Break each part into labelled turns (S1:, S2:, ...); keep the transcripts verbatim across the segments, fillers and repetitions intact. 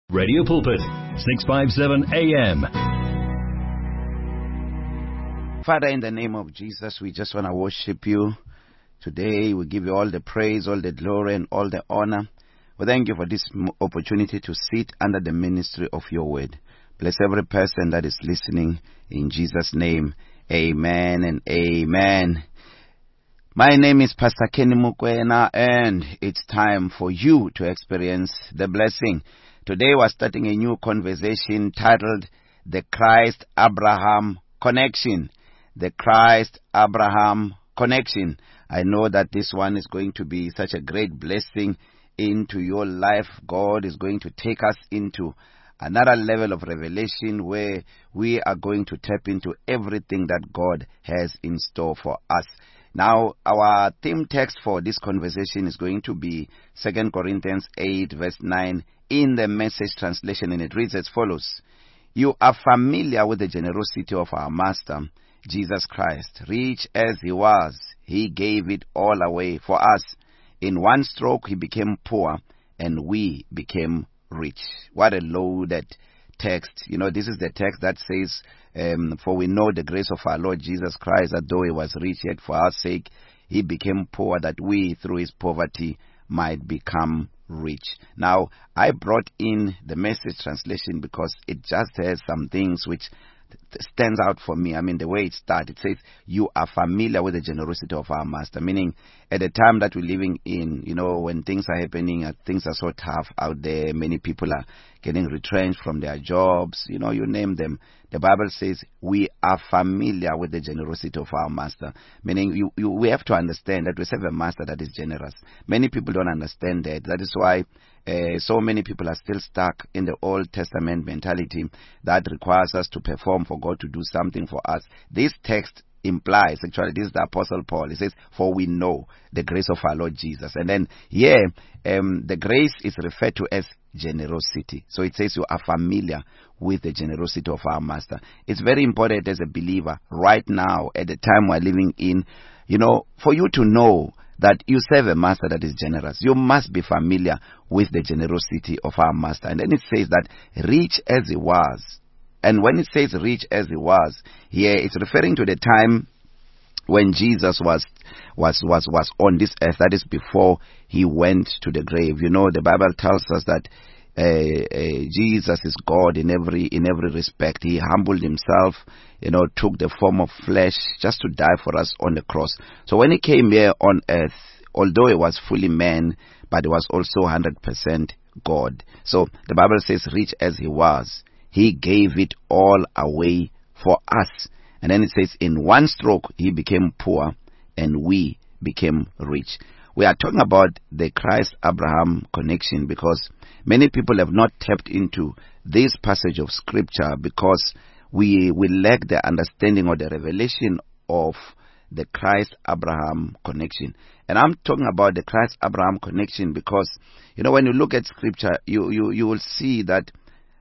S1: Radio Pulpit, six fifty-seven A M.
S2: Father, in the name of Jesus, we just want to worship you. Today, we give you all the praise, all the glory, and all the honor. We thank you for this opportunity to sit under the ministry of your word. Bless every person that is listening. In Jesus' name, amen and amen. My name is Pastor Kenny Mukwena, and it's time for you to experience the blessing. Today we're starting a new conversation titled The Christ-Abraham Connection. The Christ-Abraham Connection. I know that this one is going to be such a great blessing into your life. God is going to take us into another level of revelation where we are going to tap into everything that God has in store for us. Now, our theme text for this conversation is going to be Second Corinthians eight, verse nine, in the Message translation, and it reads as follows. You are familiar with the generosity of our Master, Jesus Christ. Rich as he was, he gave it all away for us. In one stroke, he became poor, and we became rich. What a loaded text. You know, this is the text that says, um, for we know the grace of our Lord Jesus Christ, that though he was rich, yet for our sake he became poor, that we through his poverty might become rich. Now, I brought in the Message translation because it just has some things which stands out for me. I mean, the way it starts, it says, you are familiar with the generosity of our Master, meaning at the time that we're living in, you know, when things are happening, uh, things are so tough out there, many people are getting retrenched from their jobs, you know, you name them. The Bible says we are familiar with the generosity of our Master, meaning you, you, we have to understand that we serve a Master that is generous. Many people don't understand that. That is why uh, so many people are still stuck in the Old Testament mentality that requires us to perform for God to do something for us. This text implies, actually, this is the Apostle Paul. He says, for we know the grace of our Lord Jesus. And then here, um, the grace is referred to as generosity. So it says you are familiar with the generosity of our Master. It's very important as a believer right now, at the time we're living in, you know, for you to know that you serve a Master that is generous. You must be familiar with the generosity of our Master. And then it says that rich as he was. And when it says rich as he was, here it's referring to the time when Jesus was was was was on this earth. That is before he went to the grave. You know, the Bible tells us that uh, uh, Jesus is God in every in every respect. He humbled himself, you know, took the form of flesh just to die for us on the cross. So when he came here on earth, although he was fully man, but he was also one hundred percent God. So the Bible says, rich as he was, he gave it all away for us. And then it says, in one stroke, he became poor and we became rich. We are talking about the Christ-Abraham connection because many people have not tapped into this passage of scripture because we, we lack the understanding or the revelation of the Christ-Abraham connection. And I'm talking about the Christ-Abraham connection because, you know, when you look at scripture, you, you, you will see that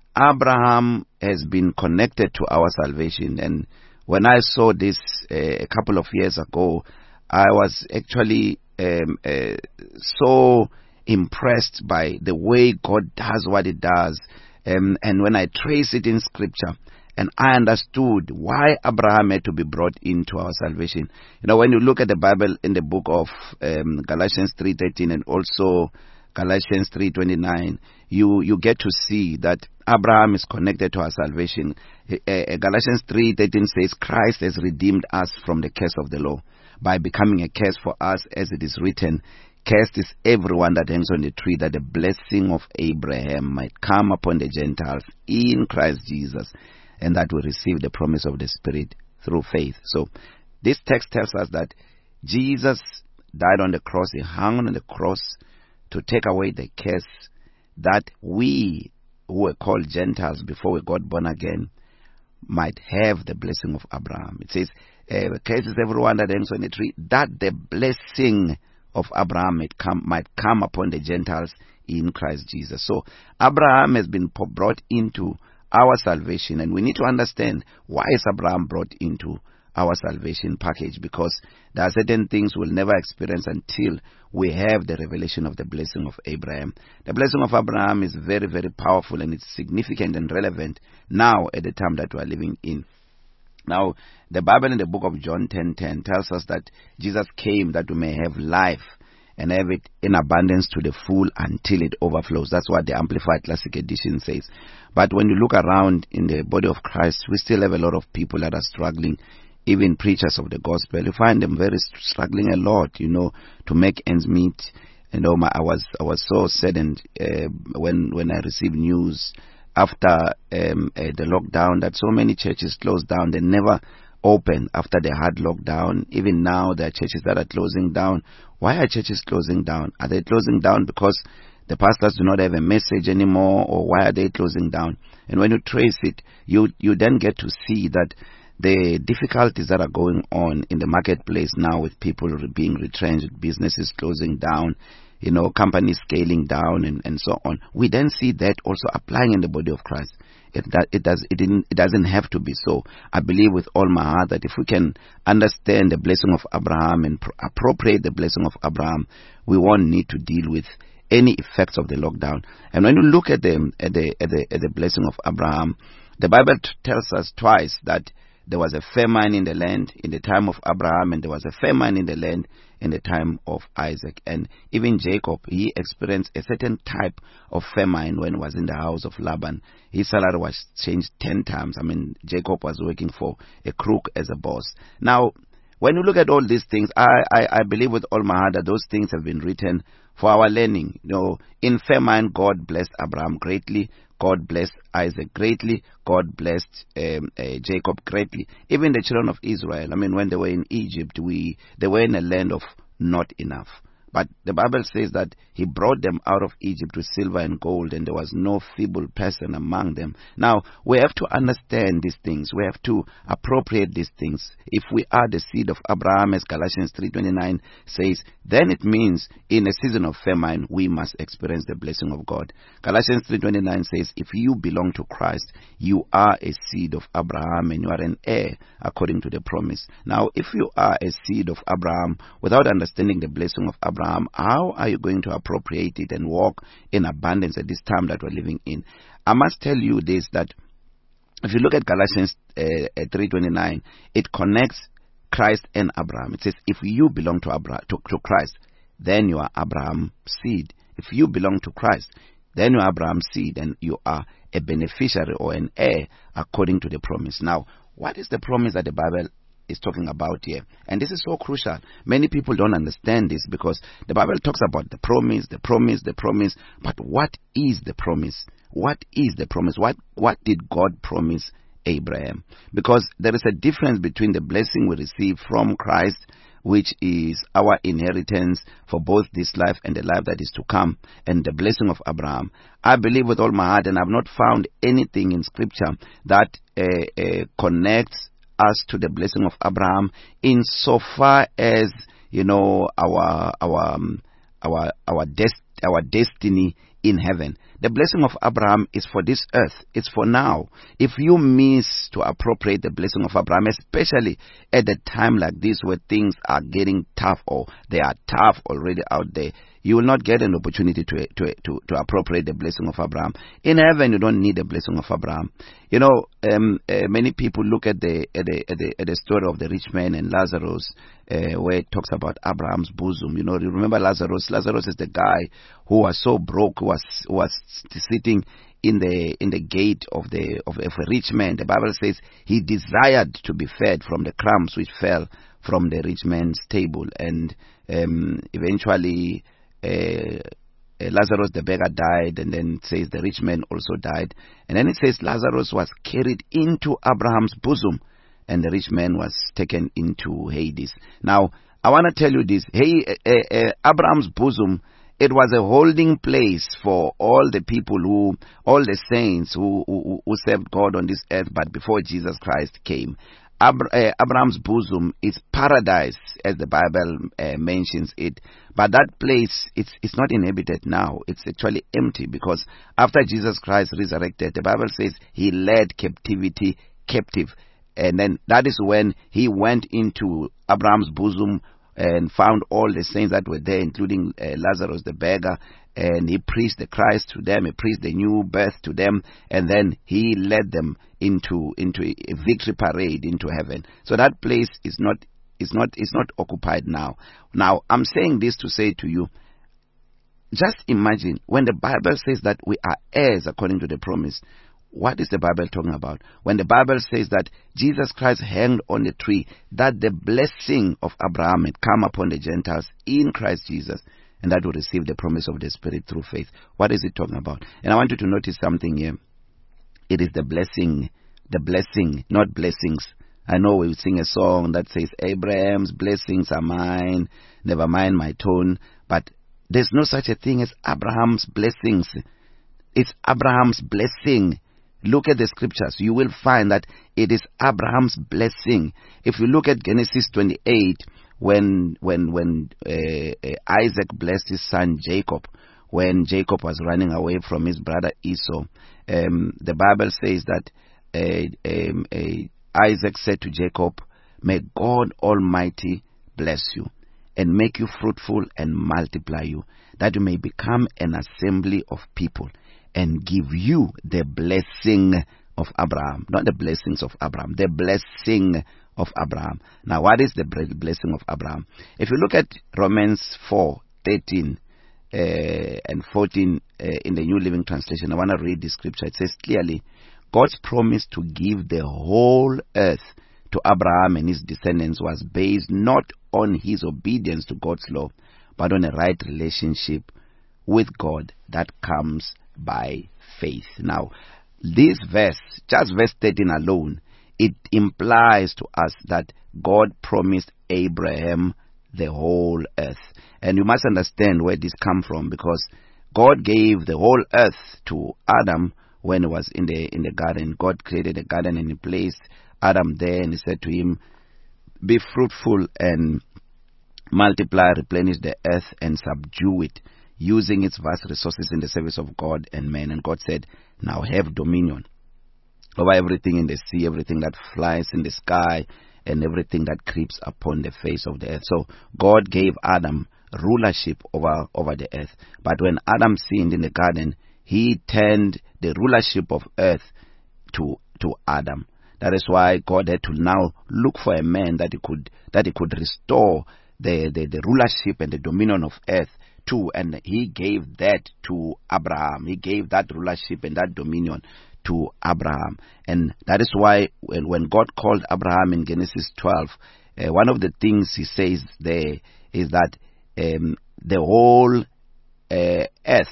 S2: Abraham has been connected to our salvation. And when I saw this uh, a couple of years ago, I was actually um, uh, so impressed by the way God does what he does. Um, and when I trace it in scripture, and I understood why Abraham had to be brought into our salvation. You know, when you look at the Bible in the book of um, Galatians three thirteen and also Galatians three twenty-nine, you, you get to see that Abraham is connected to our salvation. Uh, uh, Galatians three thirteen says, Christ has redeemed us from the curse of the law by becoming a curse for us, as it is written, cursed is everyone that hangs on the tree, that the blessing of Abraham might come upon the Gentiles in Christ Jesus, and that we receive the promise of the Spirit through faith. So this text tells us that Jesus died on the cross, he hung on the cross to take away the curse that we who were called Gentiles before we got born again might have the blessing of Abraham. It says, uh, curses everyone that hangs on the tree, that the blessing of Abraham might come, might come upon the Gentiles in Christ Jesus. So Abraham has been brought into our salvation, and we need to understand why is Abraham brought into our salvation package, because there are certain things we'll never experience until we have the revelation of the blessing of Abraham. The blessing of Abraham is very, very powerful, and it's significant and relevant now at the time that we are living in. Now, the Bible in the book of John ten ten tells us that Jesus came that we may have life and have it in abundance to the full until it overflows. That's what the Amplified Classic Edition says. But when you look around in the body of Christ, we still have a lot of people that are struggling. Even preachers of the gospel, you find them very struggling a lot, you know, to make ends meet. You know, my, I was I was so saddened uh, when when I received news after um, uh, the lockdown that so many churches closed down. They never opened after the hard lockdown. Even now, there are churches that are closing down. Why are churches closing down? Are they closing down because the pastors do not have a message anymore, or why are they closing down? And when you trace it, you you then get to see that the difficulties that are going on in the marketplace now, with people being retrenched, businesses closing down, you know, companies scaling down, and, and so on. We then see that also applying in the body of Christ. It, it, does, it, didn't, it doesn't have to be so. I believe with all my heart that if we can understand the blessing of Abraham and pro- appropriate the blessing of Abraham, we won't need to deal with any effects of the lockdown. And when you look at the, at the, at the, at the blessing of Abraham, the Bible t- tells us twice that there was a famine in the land in the time of Abraham, and there was a famine in the land in the time of Isaac. And even Jacob, he experienced a certain type of famine when he was in the house of Laban. His salary was changed ten times. I mean, Jacob was working for a crook as a boss. Now, when you look at all these things, I, I, I believe with all my heart that those things have been written for our learning. You know, in famine, God blessed Abraham greatly. God blessed Isaac greatly. God blessed um, uh, Jacob greatly. Even the children of Israel, I mean, when they were in Egypt, we they were in a land of not enough. But the Bible says that he brought them out of Egypt with silver and gold, and there was no feeble person among them. Now, we have to understand these things. We have to appropriate these things. If we are the seed of Abraham, as Galatians three twenty-nine says, then it means in a season of famine, we must experience the blessing of God. Galatians three twenty-nine says, if you belong to Christ, you are a seed of Abraham, and you are an heir according to the promise. Now, if you are a seed of Abraham without understanding the blessing of Abraham, Abraham, how are you going to appropriate it and walk in abundance at this time that we're living in? I must tell you this, that if you look at Galatians uh, three twenty-nine, it connects Christ and Abraham. It says, if you belong to, Abraham, to, to Christ, then you are Abraham's seed. If you belong to Christ, then you are Abraham's seed, and you are a beneficiary or an heir according to the promise. Now, what is the promise that the Bible is talking about here? And this is so crucial. Many people don't understand this, because the Bible talks about the promise, the promise, the promise. But what is the promise? What is the promise? What what did God promise Abraham? Because there is a difference between the blessing we receive from Christ, which is our inheritance for both this life and the life that is to come, and the blessing of Abraham. I believe with all my heart, and I've not found anything in Scripture that uh, uh, connects us to the blessing of Abraham in so far as, you know, our our um, our our dest- our destiny in heaven. The blessing of Abraham is for this earth. It's for now. If you miss to appropriate the blessing of Abraham, especially at a time like this where things are getting tough, or they are tough already out there, you will not get an opportunity to to to, to appropriate the blessing of Abraham. In heaven, you don't need the blessing of Abraham. You know, um, uh, many people look at the, at the at the at the story of the rich man and Lazarus, uh, where it talks about Abraham's bosom. You know, you remember Lazarus? Lazarus is the guy who was so broke, who was who was sitting in the in the gate of the of, of a rich man. The Bible says he desired to be fed from the crumbs which fell from the rich man's table, and um, eventually uh, uh, Lazarus the beggar died, and then it says the rich man also died, and then it says Lazarus was carried into Abraham's bosom, and the rich man was taken into Hades. Now, I want to tell you this: hey, uh, uh, Abraham's bosom, it was a holding place for all the people who, all the saints who, who, who served God on this earth, but before Jesus Christ came. Abra- uh, Abraham's bosom is paradise, as the Bible uh, mentions it. But that place, it's, it's not inhabited now. It's actually empty, because after Jesus Christ resurrected, the Bible says he led captivity captive. and then that is when he went into Abraham's bosom and found all the saints that were there, including uh, Lazarus the beggar, and he preached the Christ to them, he preached the new birth to them, and then he led them into into a victory parade into heaven. So that place is not is not is not occupied now. Now I'm saying this to say to you, just imagine when the Bible says that we are heirs according to the promise. What is the Bible talking about? When the Bible says that Jesus Christ hanged on the tree, that the blessing of Abraham had come upon the Gentiles in Christ Jesus, and that would receive the promise of the Spirit through faith. What is it talking about? And I want you to notice something here. It is the blessing, the blessing, not blessings. I know we sing a song that says, Abraham's blessings are mine, never mind my tone, but there's no such a thing as Abraham's blessings. It's Abraham's blessing. Look at the scriptures. You will find that it is Abraham's blessing. If you look at Genesis twenty-eight, when when when uh, uh, Isaac blessed his son Jacob, when Jacob was running away from his brother Esau, um, the Bible says that uh, um, uh, Isaac said to Jacob, "May God Almighty bless you and make you fruitful and multiply you, that you may become an assembly of people, and give you the blessing of Abraham." Not the blessings of Abraham, the blessing of Abraham. Now, what is the blessing of Abraham? If you look at Romans four, thirteen uh, and fourteen uh, in the New Living Translation, I want to read the scripture. It says clearly, God's promise to give the whole earth to Abraham and his descendants was based not on his obedience to God's law, but on a right relationship with God that comes by faith. Now, this verse, just verse thirteen alone, it implies to us that God promised Abraham the whole earth. And you must understand where this comes from, because God gave the whole earth to Adam when he was in the in the garden. God created a garden and he placed Adam there, and he said to him, "Be fruitful and multiply, replenish the earth and subdue it, using its vast resources in the service of God and man." And God said, "Now have dominion over everything in the sea, everything that flies in the sky, and everything that creeps upon the face of the earth." So God gave Adam rulership over, over the earth. But when Adam sinned in the garden, he turned the rulership of earth to, to Adam. That is why God had to now look for a man that he could, that he could restore the, the, the rulership and the dominion of earth to, and he gave that to Abraham. He gave that rulership and that dominion to Abraham. And that is why when, when God called Abraham in Genesis twelve, uh, one of the things he says there is that um, the whole uh, earth,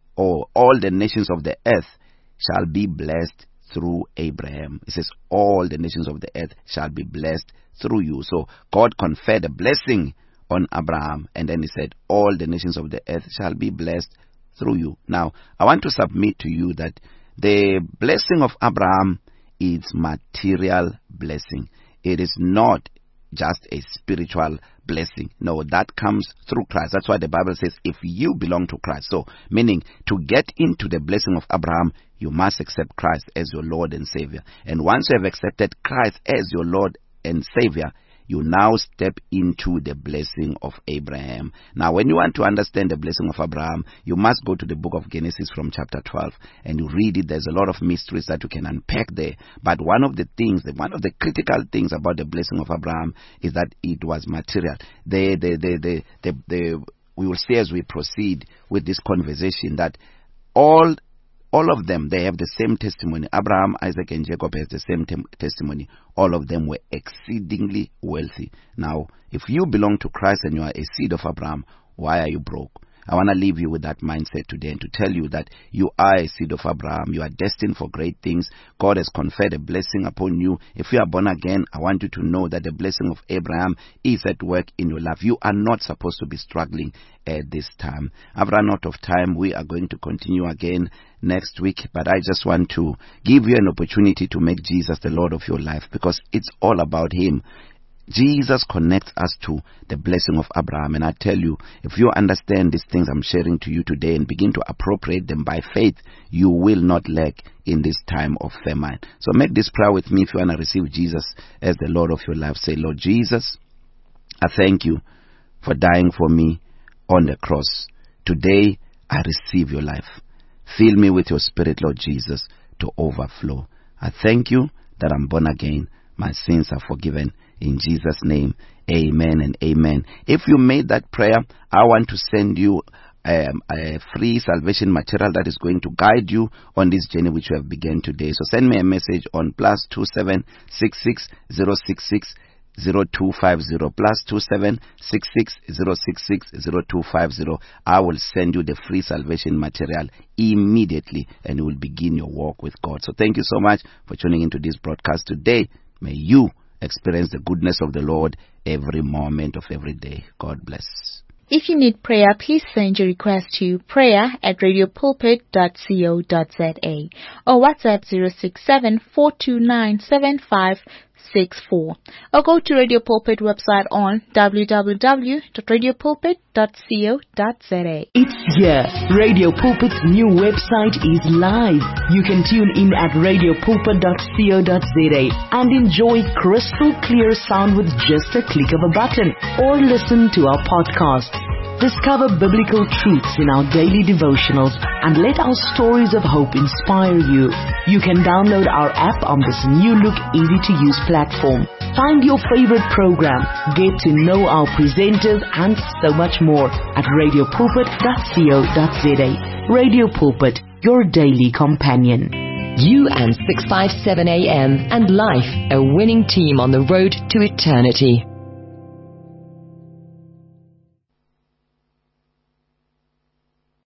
S2: or all the nations of the earth, shall be blessed through Abraham. It says all the nations of the earth shall be blessed through you. So God conferred a blessing on Abraham, and then he said all the nations of the earth shall be blessed through you. Now, I want to submit to you that the blessing of Abraham is material blessing. It is not just a spiritual blessing. No, that comes through Christ. That's why the Bible says if you belong to Christ. So, meaning to get into the blessing of Abraham, you must accept Christ as your Lord and Savior. And once you have accepted Christ as your Lord and Savior, you now step into the blessing of Abraham. Now, when you want to understand the blessing of Abraham, you must go to the book of Genesis from chapter twelve, and you read it. There's a lot of mysteries that you can unpack there. But one of the things, one of the critical things about the blessing of Abraham is that it was material. The, the, the, the, the, the, we will see as we proceed with this conversation that all All of them, they have the same testimony. Abraham, Isaac, and Jacob has the same tem- testimony. All of them were exceedingly wealthy. Now, if you belong to Christ and you are a seed of Abraham, why are you broke? I want to leave you with that mindset today and to tell you that you are a seed of Abraham. You are destined for great things. God has conferred a blessing upon you. If you are born again, I want you to know that the blessing of Abraham is at work in your life. You are not supposed to be struggling at this time. I've run out of time. We are going to continue again next week, but I just want to give you an opportunity to make Jesus the Lord of your life, because it's all about Him. Jesus connects us to the blessing of Abraham. And I tell you, if you understand these things I'm sharing to you today and begin to appropriate them by faith, you will not lack in this time of famine. So make this prayer with me if you want to receive Jesus as the Lord of your life. Say, Lord Jesus, I thank you for dying for me on the cross. Today, I receive your life. Fill me with your Spirit, Lord Jesus, to overflow. I thank you that I'm born again. My sins are forgiven. In Jesus' name, amen and amen. If you made that prayer, I want to send you um, a free salvation material that is going to guide you on this journey which you have begun today. So send me a message on plus two seven six six zero six six zero two five zero plus two seven six six zero six six zero two five zero. I will send you the free salvation material immediately, and you will begin your walk with God. So thank you so much for tuning into this broadcast today. May you experience the goodness of the Lord every moment of every day. God bless.
S3: If you need prayer, please send your request to prayer at radio pulpit dot co dot za or WhatsApp zero six seven four two nine seven five six four, or go to Radio Pulpit website on w w w dot radio pulpit dot co dot za.
S4: It's here. Radio Pulpit's new website is live. You can tune in at radio pulpit dot co dot za and enjoy crystal clear sound with just a click of a button, or listen to our podcast. Discover biblical truths in our daily devotionals and let our stories of hope inspire you. You can download our app on this new look, easy-to-use platform. Find your favorite program, get to know our presenters, and so much more at radio pulpit dot co dot za. Radio Pulpit, your daily companion.
S5: You and six fifty-seven A M and Life, a winning team on the road to eternity.